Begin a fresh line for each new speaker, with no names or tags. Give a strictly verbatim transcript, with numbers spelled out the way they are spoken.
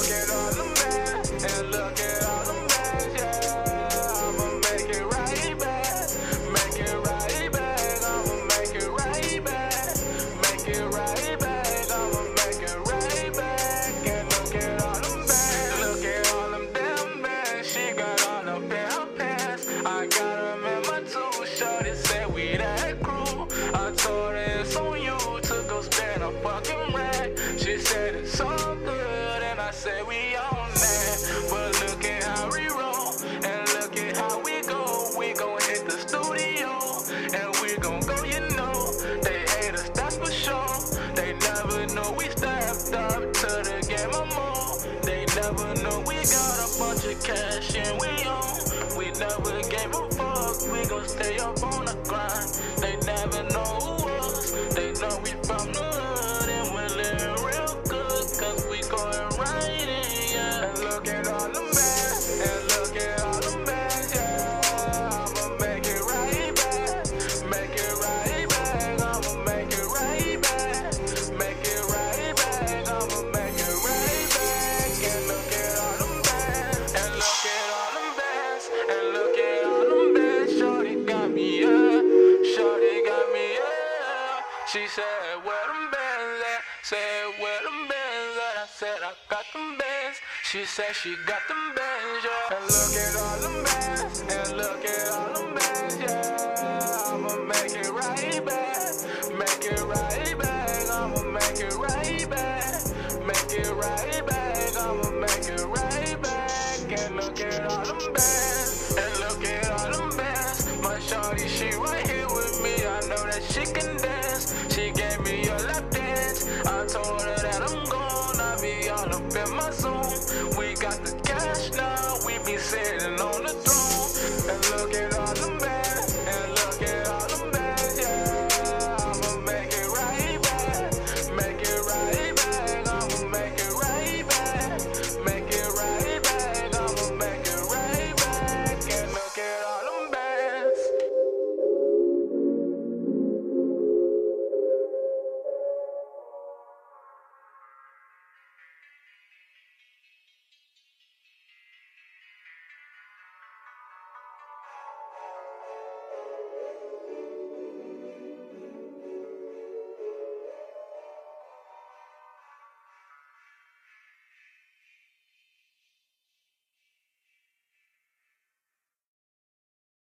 look at all them bands, and look at all them bands, yeah. I'ma make it right back, make it right back. I'ma make it right back, make it right back. I'ma make it right back. And look at all them bands, look at all them damn bands. She got on a pair of pants. I got them in my two. Shorty said we that crew. I told her it's on you to go spend a fucking rag. She said it's all good, and I said we on that. But look at how we roll, and look at how we go. We gon' hit the studio, and we gon' go, you know. They hate us, that's for sure. They never know we stepped up to the game of more. They never know we got a bunch of cash and we own. We never gave a fuck, we gon' stay up on the grind. They never know who us, they know we from the hood, and we're living real good, cause we going right in, yeah. And look at all them bands, and look at all them bands, yeah. I'ma make it right back, make it right back. I'ma make it right back, make it right back. I'ma make it right back. And look at all them bands, and look at all them bands, and look at all them bands. Shorty got me, yeah, shorty got me, yeah. She said, where them bands at? Said, where them bands at? I said, I got them bands. She said she got them bands, yeah. And look at all them bands, and look at all them bands, yeah. I'ma make it right back, make it right back. I'ma make it right back, make it right back. I'ma make it right back. And look at all them bands, and look at all them bands. My shorty, she right here with me. I know that she can dance. She gave me a lap dance. I told her that I'm gone. I be all up in my zone. We